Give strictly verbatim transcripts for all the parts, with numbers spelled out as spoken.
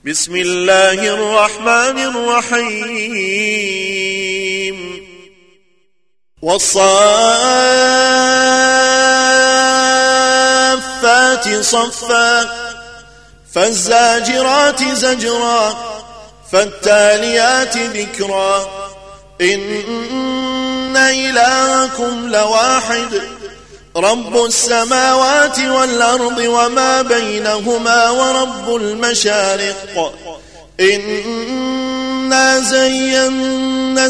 بسم الله الرحمن الرحيم والصافات صفا فالزاجرات زجرا فالتاليات ذكرا إن إلهكم لواحد رب السماوات والأرض وما بينهما ورب المشارق إنا زينا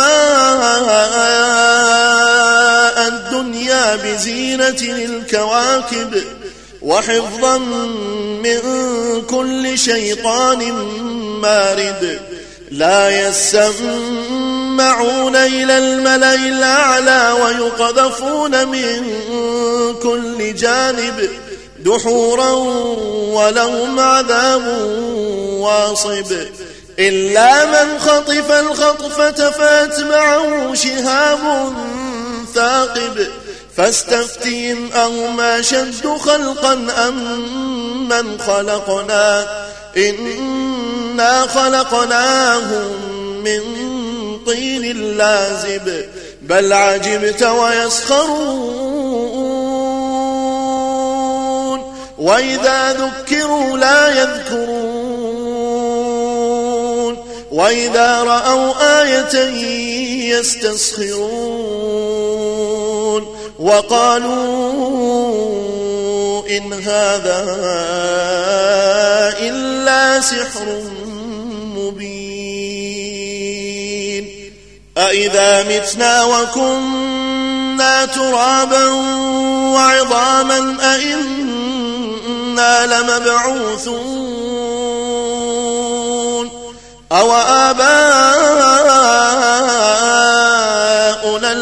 السماء الدنيا بزينة الكواكب وحفظا من كل شيطان مارد لا يسمعون إلى الملأ الأعلى ويقذفون من كل جانب دحورا ولهم عذاب واصب إلا من خطف الخطفة فأتبعه شهاب ثاقب فاستفتهم أهم أشد خلقا أم من خلقنا إنا خلقناهم من طين لازب بل عجبت ويسخرون وإذا ذكروا لا يذكرون وإذا رأوا آية يستسخرون وقالوا إن هذا إلا سحر مبين أإذا متنا وكنا ترابا وعظاما أإنا لمبعوثون أو آباؤنا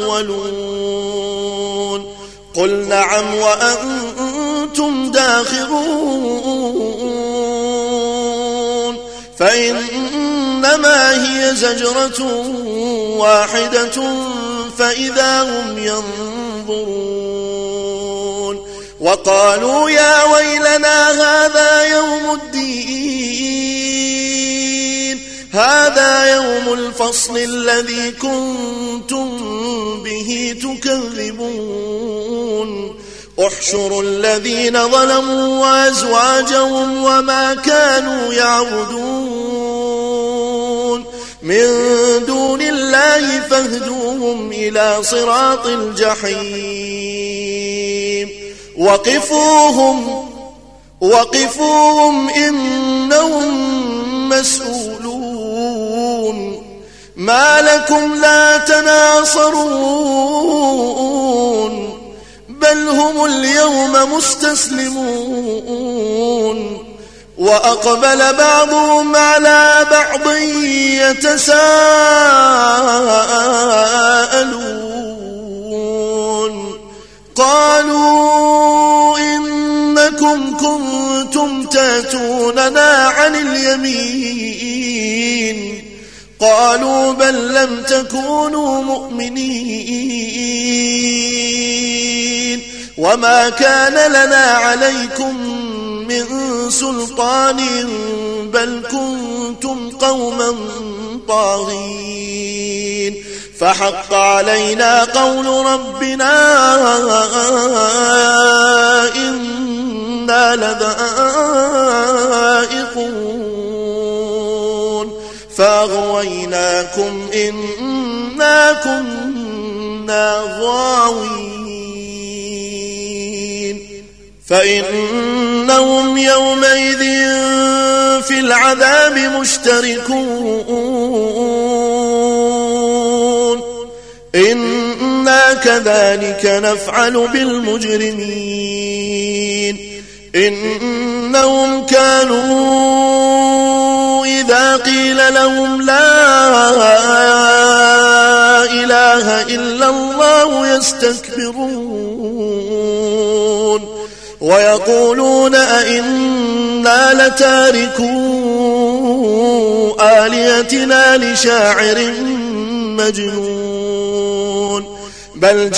الأولون قل نعم وأنتم داخرون فإنما هي زجرة واحدة فإذا هم ينظرون وقالوا يا ويلنا هذا يوم الدين هذا يوم الفصل الذي كنتم به تكذبون احشروا الذين ظلموا وأزواجهم وما كانوا يعبدون من دون الله فاهدوهم إلى صراط الجحيم وقفوهم وقفوهم إنهم مسؤولون ما لكم لا تناصرون بل هم اليوم مستسلمون وأقبل بعضهم على بعض يتساءلون قالوا إنكم كنتم تأتوننا عن اليمين قالوا بل لم تكونوا مؤمنين وما كان لنا عليكم من سلطان بل كنتم قوما طاغين فحق علينا قول ربنا إنا لذائقون فأغويناكم إنا كنا غاوين فإنهم يومئذ في العذاب مشتركون إنا كذلك نفعل بالمجرمين إنهم كانوا إذا قيل لهم لا إله إلا الله يستكبرون ويقولون أئنا لتاركو آلهتنا لشاعر مجنون بل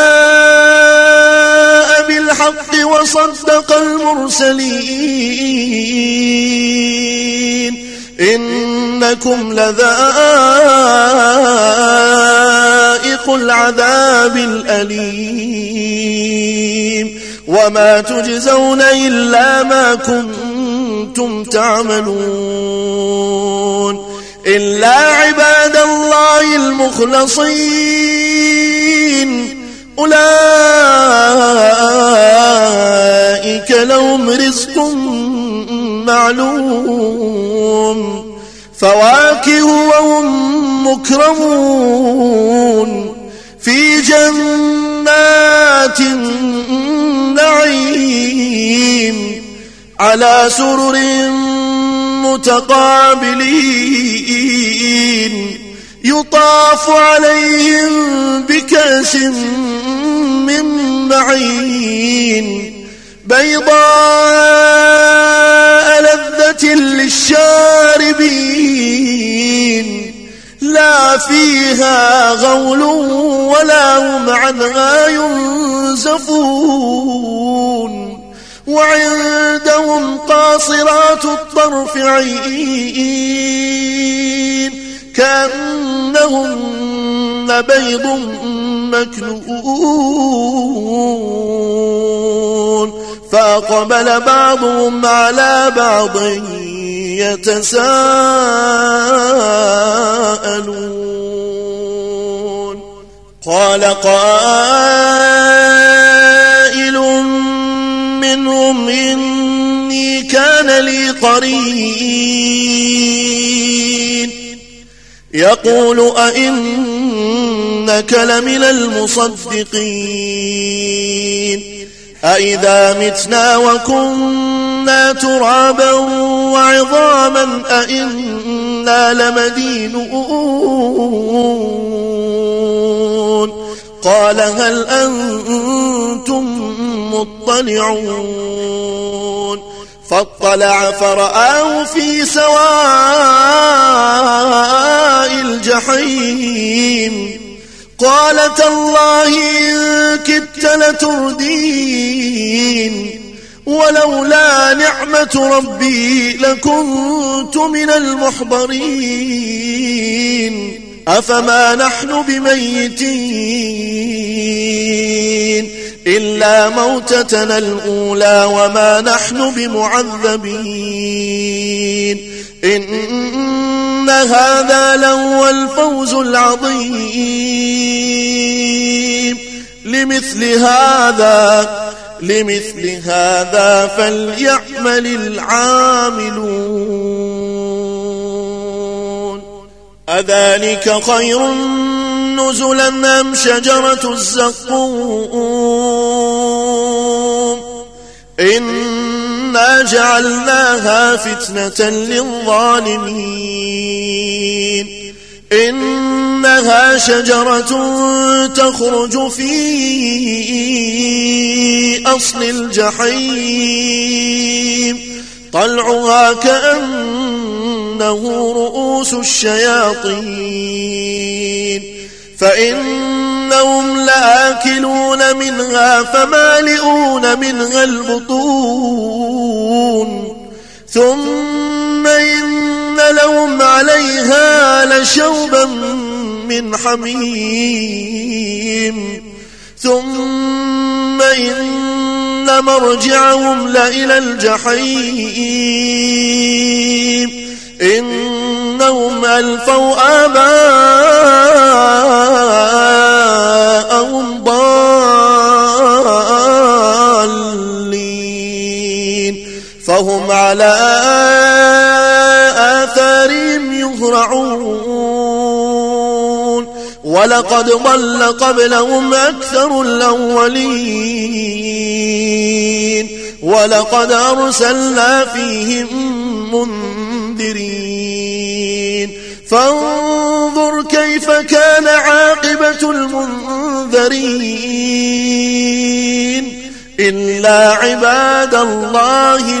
جاء بالحق وصدق المرسلين إنكم لذائق العذاب الأليم وما تجزون إلا ما كنتم تعملون إلا عباد الله المخلصين أولئك لهم رزق معلوم فواكه وهم مكرمون في جنات النعيم على سرر متقابلين يطاف عليهم بكأس من معين بيضاء لذة للشاربين لا فيها غول ولا هم عنها ينزفون وعندهم قاصرات الطرف عين كأنهن بيض مكنون فأقبل بعضهم على بعض يتساءلون قال قائل منهم إني كان لي قرين يقول أئنك لمن المصدقين أئذا متنا وكنا ترابا وعظاما أئنا لمدينون قال هل أنتم مطلعون فاطلع فرآه في سواء الجحيم قال تالله إن كدت لتردين ولولا نعمة ربي لكنت من المحضرين أفما نحن بميتين إلا موتتنا الأولى وما نحن بمعذبين إن هذا لهو الفوز العظيم لمثل هذا لمثل هذا فليعمل العاملون أذلك خير نزلا أم شجرة الزقوم إنا جعلناها فتنة للظالمين إنها شجرة تخرج في أصل الجحيم طلعها كأنه رؤوس الشياطين فإنهم لآكلون منها فمالئون منها البطون ثم إن لهم عليها لشوبا من حميم ثم إن مرجعهم لإلى الجحيم إنهم ألفوا آباءهم ضالين فهم على آثارهم يهرعون ولقد ضل قبلهم أكثر الأولين ولقد أرسلنا فيهم منذرين فانظر كيف كان عاقبة المنذرين إلا عباد الله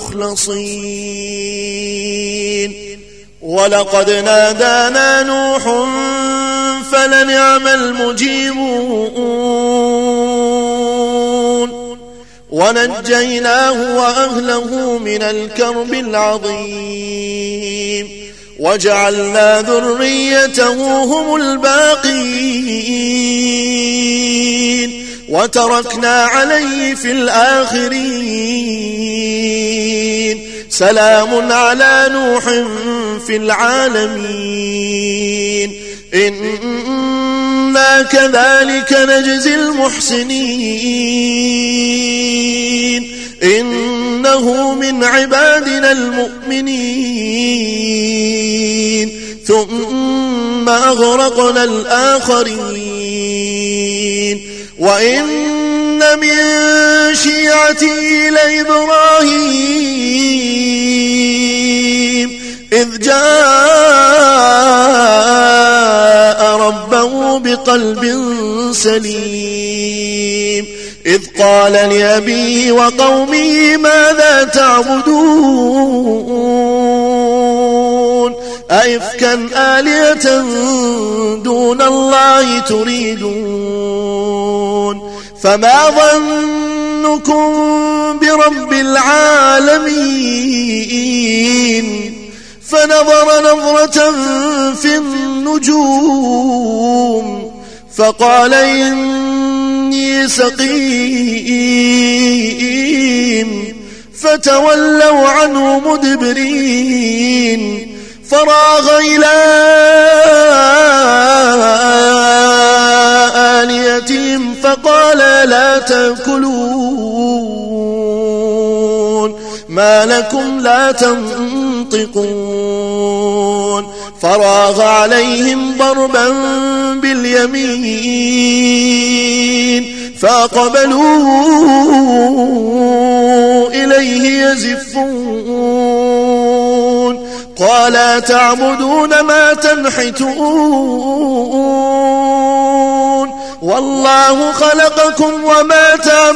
المخلصين ولقد نادانا نوح فلنعم المجيبون ونجيناه وأهله من الكرب العظيم وجعلنا ذريته هم الباقين وتركنا عليه في الآخرين سلام على نوح في العالمين إنا كذلك نجزي المحسنين إنه من عبادنا المؤمنين ثم أغرقنا الآخرين وإن من شيعته لإبراهيم إذ جاء ربه بقلب سليم إذ قال لأبيه وقومه ماذا تعبدون أئفكا آلهة دون الله تريدون فما ظنكم برب العالمين فنظر نظرة في النجوم فقال إني سقيم فتولوا عنه مدبرين فراغ إلى آلهتهم فقال لا تأكلون ما لكم لا تنطقون فراغ عليهم ضربا باليمين فأقبلوا إليه يزفون قال تعبدون ما تنحتون والله خلقكم وما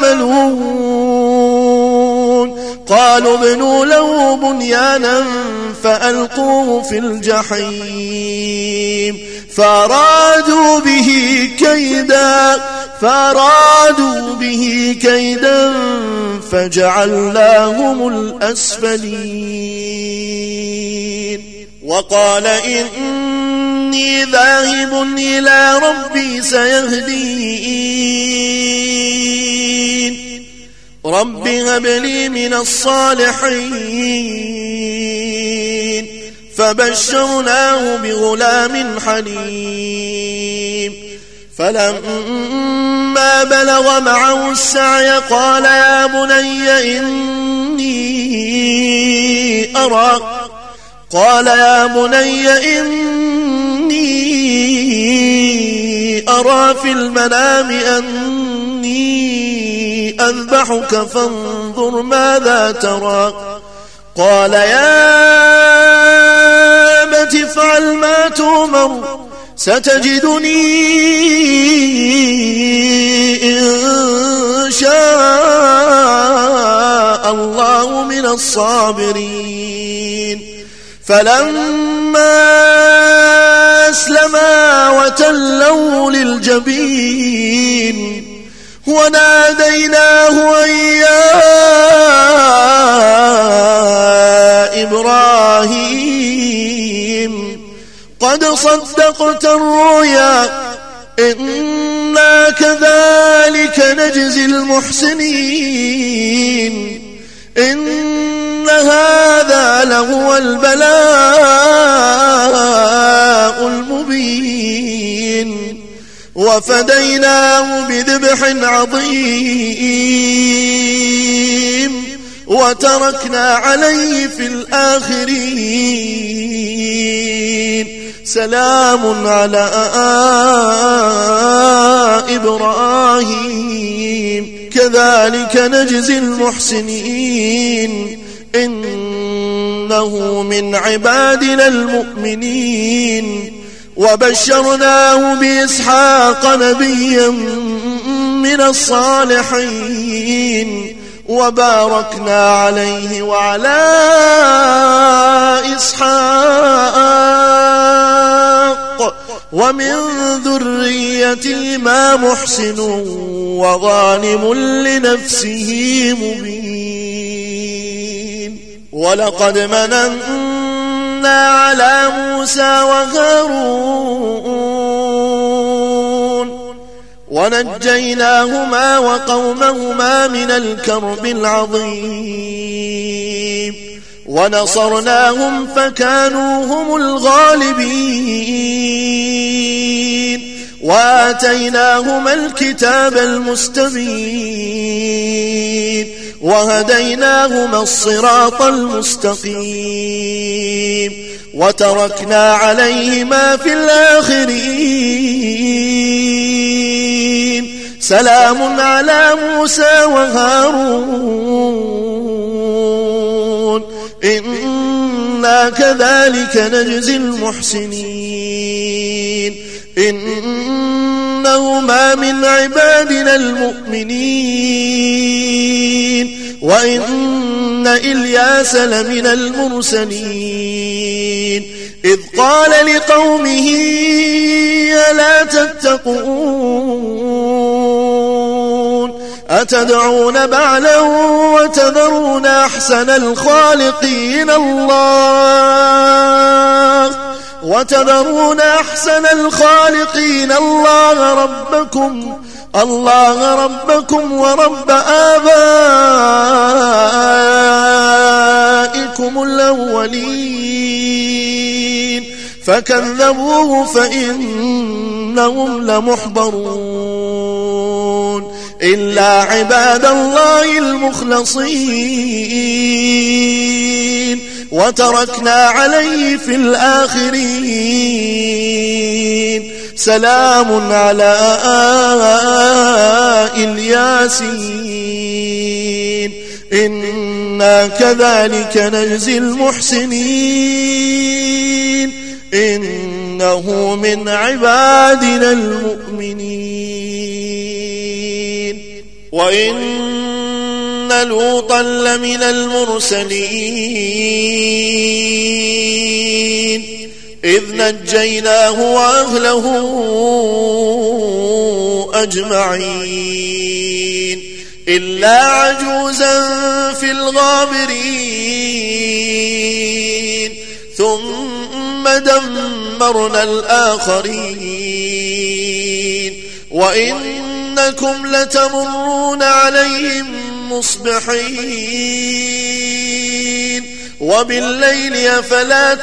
تعملون قالوا ابنوا له بنيانا فألقوه في الجحيم فأرادوا به كيدا فأرادوا به كيدا فجعلناهم الأسفلين وقال إني ذاهب إلى ربي سيهدين رب هب لي من الصالحين فبشرناه بغلام حليم فلما بلغ معه السعي قال يا بني إني أرى قال يا بني إني أرى في المنام أني أذبحك فانظر ماذا ترى قال يا أبت افعل ما تؤمر ستجدني إن شاء الله من الصابرين فلما أسلما وتلوا للجبين وناديناه يا إبراهيم قد صدقت الرؤيا إنا كذلك نجزي المحسنين إن هذا لهو البلاء المبين وفديناه بذبح عظيم وتركنا عليه في الآخرين سلام على إبراهيم كذلك نجزي المحسنين إنه من عبادنا المؤمنين وبشرناه بإسحاق نبيا من الصالحين وباركنا عليه وعلى إسحاق ومن ذريتهما محسن وظالم لنفسه مبين. ولقد مننا على موسى وهارون ونجيناهما وقومهما من الكرب العظيم ونصرناهم فكانوا هم الغالبين وآتيناهما الكتاب المستبين وهديناهما الصراط المستقيم وتركنا عليهما في الآخرين سلام على موسى وهارون إنا كذلك نجزي المحسنين إنهما من عبادنا المؤمنين وإن إلياس لمن المرسلين إذ قال لقومه ألا تتقون أتدعون بعلا وتذرون أحسن الخالقين الله وتذرون أحسن الخالقين الله ربكم الله ربكم ورب آبائكم الأولين فكذبوه فإنهم لمحضرون إلا عباد الله المخلصين وتركنا عليه في الآخرين سلام على الياسين إنا كذلك نجزي المحسنين إنه من عبادنا المؤمنين. وإن لوطا لمن المرسلين إذ نجيناه وأهله أجمعين إلا عجوزا في الغابرين ثم دمرنا الآخرين وإنكم لتمرون عليهم مصبحين وبالليل أفلا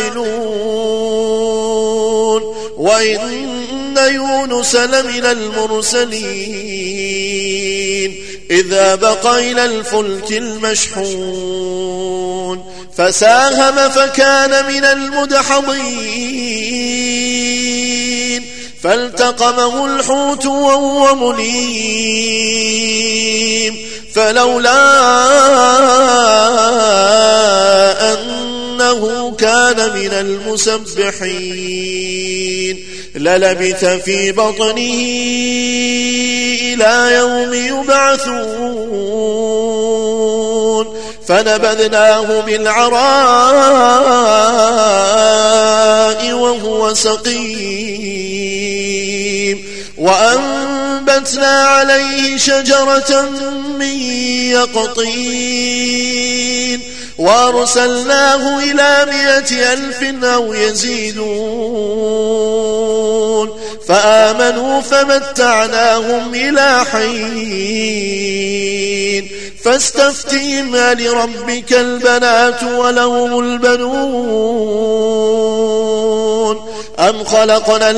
تعقلون وإن يونس لمن المرسلين إذا بق إلى الفلك المشحون فساهم فكان من المدحضين فالتقمه الحوت وهو مليم فلولا أنه كان من المسبحين للبث في بطنه إلى يوم يبعثون فنبذناه بالعراء وهو سقيم وأنبتنا عليه شجرة من يقطين وأرسلناه إلى مائة ألف أو يزيدون فآمنوا فمتعناهم إلى حين فاستفتهم لربك البنات ولهم البنون أم خلقنا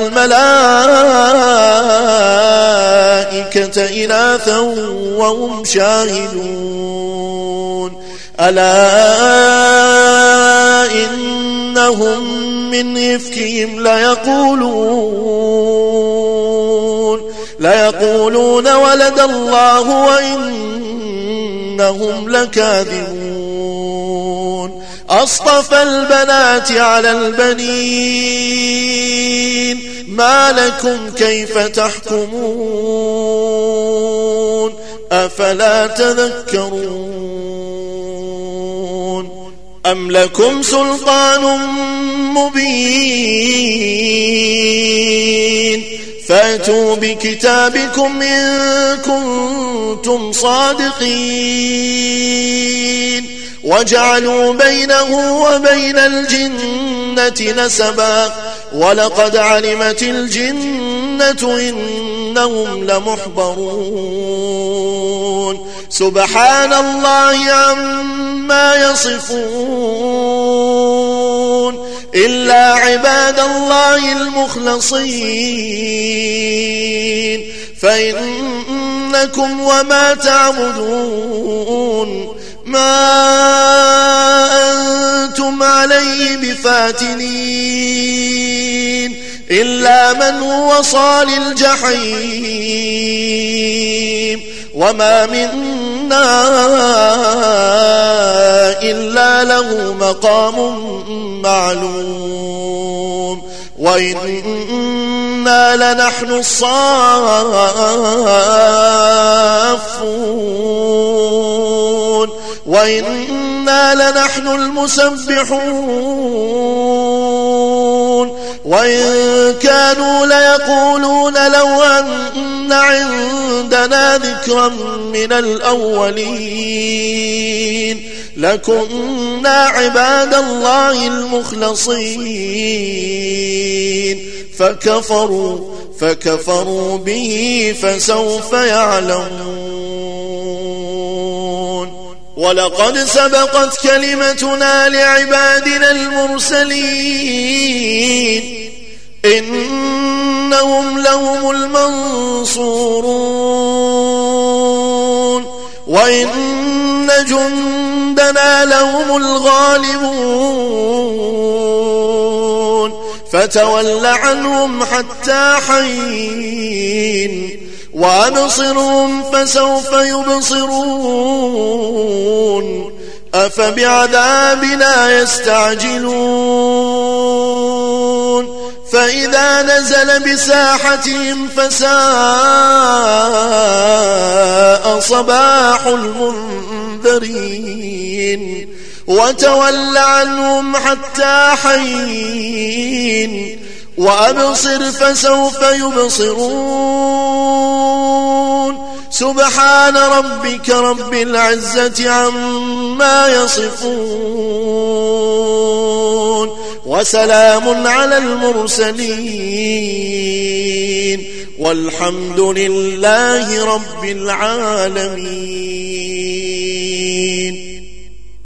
الملائكة إناثا وهم شاهدون ألا إنهم من إفكهم ليقولون ليقولون ولد الله وإنهم لكاذبون أصطفى البنات على البنين ما لكم كيف تحكمون أفلا تذكرون أم لكم سلطان مبين فأتوا بكتابكم إن كنتم صادقين وجعلوا بينه وبين الجنة نسبا ولقد علمت الجنة إنهم لمحضرون سبحان الله عما يصفون إلا عباد الله المخلصين فإنكم وما تعبدون ما أنتم عليه بفاتنين إلا من هو صال الجحيم وما منا إلا له مقام معلوم وإنا لنحن الصافون وإنا لنحن المسبحون وإن كانوا ليقولون لو أن عندنا ذكرا من الأولين لكنا عباد الله المخلصين فكفروا فكفروا به فسوف يعلمون ولقد سبقت كلمتنا لعبادنا المرسلين إنهم لهم المنصورون وإن جندنا لهم الغالبون فتول عنهم حتى حين وأبصرهم فسوف يبصرون أفبعذابنا يستعجلون فإذا نزل بساحتهم فساء صباح المنذرين وتول عنهم حتى حين وأبصر فسوف يبصرون سبحان ربك رب العزة عما يصفون وسلام على المرسلين والحمد لله رب العالمين.